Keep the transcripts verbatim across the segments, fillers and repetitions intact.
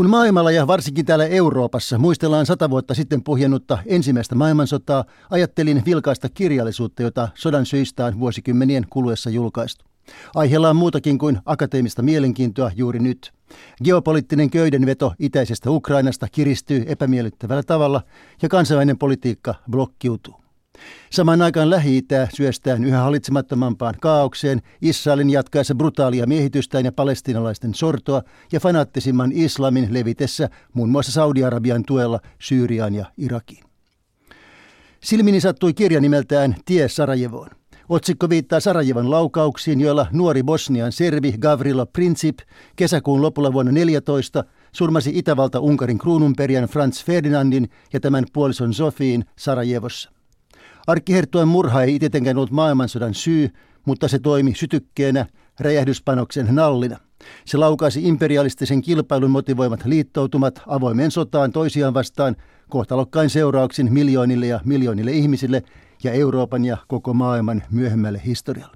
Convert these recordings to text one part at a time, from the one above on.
Kun maailmalla ja varsinkin täällä Euroopassa muistellaan sata vuotta sitten puhjennutta ensimmäistä maailmansotaa, ajattelin vilkaista kirjallisuutta, jota sodan syistä on vuosikymmenien kuluessa julkaistu. Aiheella on muutakin kuin akateemista mielenkiintoa juuri nyt. Geopoliittinen köydenveto itäisestä Ukrainasta kiristyy epämiellyttävällä tavalla ja kansainvälinen politiikka blokkiutuu. Samaan aikaan Lähi-Itää syöstään yhä hallitsemattomampaan kaaukseen, Israelin jatkaessa brutaalia miehitystään ja palestiinalaisten sortoa ja fanaattisimman islamin levitessä muun muassa Saudi-Arabian tuella Syyriaan ja Irakiin. Silmini sattui kirja nimeltään Tie Sarajevoon. Otsikko viittaa Sarajevon laukauksiin, joilla nuori Bosnian serbi Gavrilo Princip kesäkuun lopulla vuonna neljätoista surmasi Itävalta-Unkarin kruununperijän Franz Ferdinandin ja tämän puolison Sofiin Sarajevossa. Arkkiherttuan murha ei tietenkään ollut maailmansodan syy, mutta se toimi sytykkeenä, räjähdyspanoksen nallina. Se laukaisi imperialistisen kilpailun motivoimat liittoutumat avoimeen sotaan toisiaan vastaan kohtalokkain seurauksin miljoonille ja miljoonille ihmisille ja Euroopan ja koko maailman myöhemmälle historialle.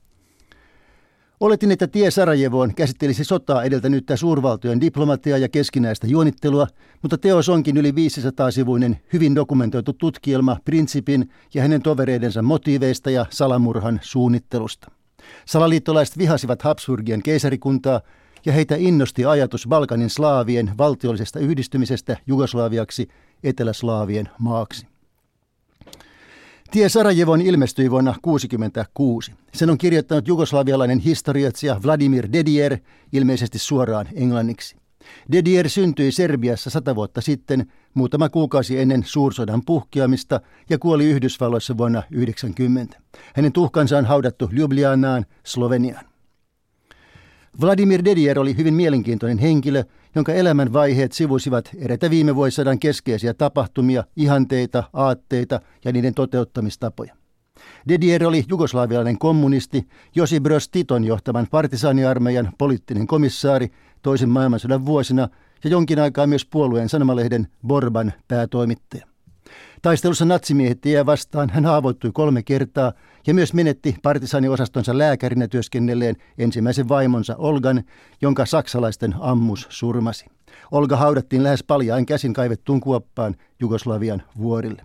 Oletin, että Tie Sarajevoon käsittelisi sotaa edeltänyttä suurvaltojen diplomatiaa ja keskinäistä juonittelua, mutta teos onkin yli viisisataa-sivuinen hyvin dokumentoitu tutkielma Principin ja hänen tovereidensa motiiveista ja salamurhan suunnittelusta. Salaliittolaiset vihasivat Habsburgien keisarikuntaa ja heitä innosti ajatus Balkanin slaavien valtiollisesta yhdistymisestä Jugoslaviaksi Etelä-Slaavien maaksi. Tie Sarajevoon ilmestyi vuonna tuhatyhdeksänsataakuusikymmentäkuusi. Sen on kirjoittanut jugoslavialainen historiatsija Vladimir Dedijer, ilmeisesti suoraan englanniksi. Dedijer syntyi Serbiassa sata vuotta sitten, muutama kuukausi ennen suursodan puhkeamista ja kuoli Yhdysvalloissa vuonna yhdeksänkymmentä. Hänen tuhkansa on haudattu Ljubljanaan, Sloveniaan. Vladimir Dedijer oli hyvin mielenkiintoinen henkilö, jonka elämän vaiheet sivusivat eräitä viime vuosisadan keskeisiä tapahtumia, ihanteita, aatteita ja niiden toteuttamistapoja. Dedijer oli jugoslavialainen kommunisti, Josip Broz Titon johtaman partisaaniarmeijan poliittinen komissaari toisen maailmansodan vuosina ja jonkin aikaa myös puolueen sanomalehden Borban päätoimittaja. Taistelussa natsimiehittäjiä vastaan hän haavoittui kolme kertaa ja myös menetti partisaaniosastonsa lääkärinä työskennelleen ensimmäisen vaimonsa Olgan, jonka saksalaisten ammus surmasi. Olga haudattiin lähes paljain käsin kaivettuun kuoppaan Jugoslavian vuorille.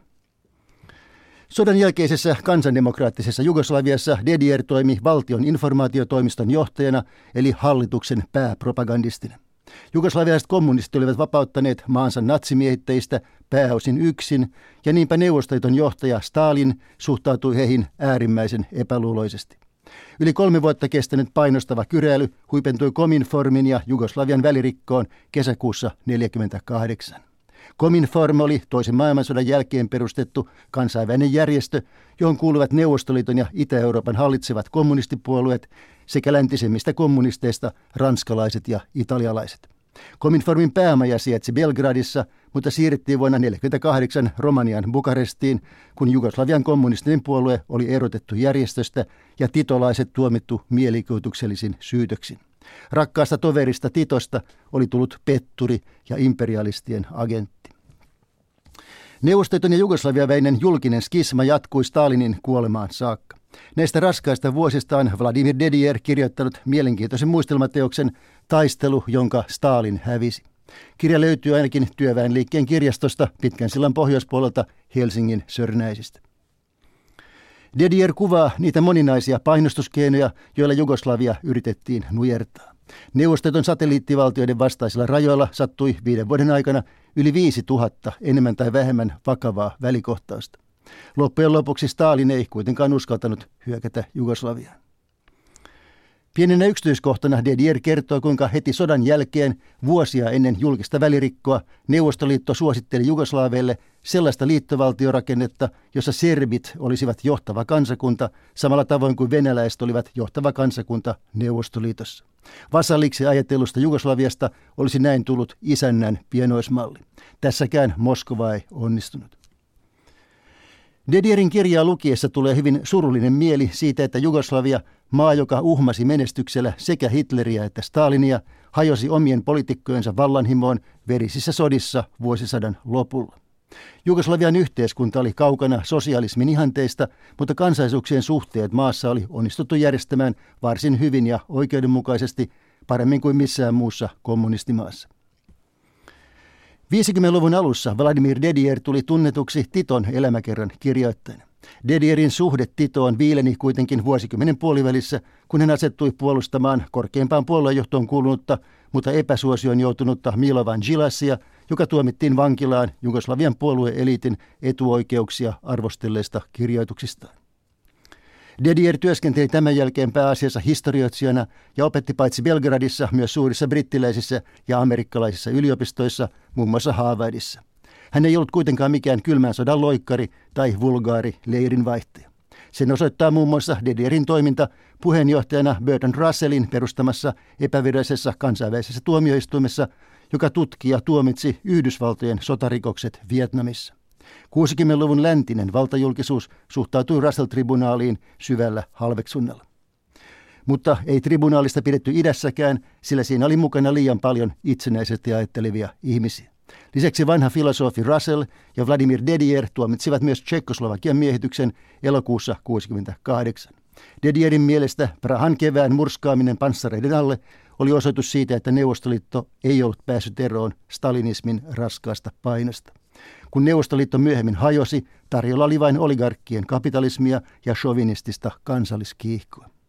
Sodan jälkeisessä kansandemokraattisessa Jugoslaviassa Dedijer toimi valtion informaatiotoimiston johtajana eli hallituksen pääpropagandistina. Jugoslavialaiset kommunistit olivat vapauttaneet maansa natsimiehittäjistä pääosin yksin, ja niinpä Neuvostoliiton johtaja Stalin suhtautui heihin äärimmäisen epäluuloisesti. Yli kolme vuotta kestänyt painostava kyräily huipentui Kominformin ja Jugoslavian välirikkoon kesäkuussa tuhatyhdeksänsataaneljäkymmentäkahdeksan. Kominform oli toisen maailmansodan jälkeen perustettu kansainvälinen järjestö, johon kuuluvat Neuvostoliiton ja Itä-Euroopan hallitsevat kommunistipuolueet sekä läntisemmistä kommunisteista ranskalaiset ja italialaiset. Kominformin päämaja sijaitsi Belgradissa, mutta siirrettiin vuonna tuhatyhdeksänsataaneljäkymmentäkahdeksan Romanian Bukarestiin, kun Jugoslavian kommunistinen puolue oli erotettu järjestöstä ja titolaiset tuomittu mielikuvituksellisin syytöksin. Rakkaasta toverista Titosta oli tullut petturi ja imperialistien agentti. Neuvostoliiton ja Jugoslavian välinen julkinen skisma jatkui Stalinin kuolemaan saakka. Näistä raskaista vuosista on Vladimir Dedijer kirjoittanut mielenkiintoisen muistelmateoksen Taistelu, jonka Stalin hävisi. Kirja löytyy ainakin työväenliikkeen kirjastosta Pitkän sillan pohjoispuolelta Helsingin Sörnäisistä. Dedijer kuvaa niitä moninaisia painostuskeinoja, joilla Jugoslavia yritettiin nujertaa. Neuvostoliiton satelliittivaltioiden vastaisilla rajoilla sattui viiden vuoden aikana yli viisi tuhatta enemmän tai vähemmän vakavaa välikohtausta. Loppujen lopuksi Stalin ei kuitenkaan uskaltanut hyökätä Jugoslaviaan. Pienenä yksityiskohtana Dedijer kertoo, kuinka heti sodan jälkeen, vuosia ennen julkista välirikkoa, Neuvostoliitto suositteli jugoslaaveille sellaista liittovaltiorakennetta, jossa serbit olisivat johtava kansakunta, samalla tavoin kuin venäläiset olivat johtava kansakunta Neuvostoliitossa. Vasalliksi ajatellusta Jugoslaviasta olisi näin tullut isännän pienoismalli. Tässäkään Moskova ei onnistunut. Dedijerin kirjaa lukiessa tulee hyvin surullinen mieli siitä, että Jugoslavia, maa, joka uhmasi menestyksellä sekä Hitleriä että Stalinia, hajosi omien poliitikkojensa vallanhimoon verisissä sodissa vuosisadan lopulla. Jugoslavian yhteiskunta oli kaukana sosialismin ihanteista, mutta kansallisuuksien suhteet maassa oli onnistuttu järjestämään varsin hyvin ja oikeudenmukaisesti, paremmin kuin missään muussa kommunistimaassa. viisikymmentäluvun alussa Vladimir Dedijer tuli tunnetuksi Titon elämäkerran kirjoittajana. Dedierin suhde Titoon viileni kuitenkin vuosikymmenen puolivälissä, kun hän asettui puolustamaan korkeimpaan puoluejohtoon kuulunutta, mutta epäsuosioon joutunutta Milovan Džilasia, joka tuomittiin vankilaan Jugoslavian puolueeliitin etuoikeuksia arvostelleista kirjoituksistaan. Dedijer työskenteli tämän jälkeen pääasiassa historioitsijana ja opetti paitsi Belgradissa myös suurissa brittiläisissä ja amerikkalaisissa yliopistoissa, muun muassa Harvardissa. Hän ei ollut kuitenkaan mikään kylmän sodan loikkari tai vulgaari leirinvaihtaja. Sen osoittaa muun muassa Dedierin toiminta puheenjohtajana Bertrand Russellin perustamassa epävirallisessa kansainvälisessä tuomioistuimessa, joka tutki ja tuomitsi Yhdysvaltojen sotarikokset Vietnamissa. kuusikymmentäluvun läntinen valtajulkisuus suhtautui Russell-tribunaaliin syvällä halveksunnalla. Mutta ei tribunaalista pidetty idässäkään, sillä siinä oli mukana liian paljon itsenäisesti ajattelevia ihmisiä. Lisäksi vanha filosofi Russell ja Vladimir Dedijer tuomitsivat myös Tšekkoslovakian miehityksen elokuussa tuhatyhdeksänsataakahdeksankymmentäkahdeksan. Dedierin mielestä Prahan kevään murskaaminen panssareiden alle oli osoitus siitä, että Neuvostoliitto ei ollut päässyt eroon stalinismin raskaasta painosta. Kun Neuvostoliitto myöhemmin hajosi, tarjolla oli vain oligarkkien kapitalismia ja chauvinistista kansalliskiihkoa.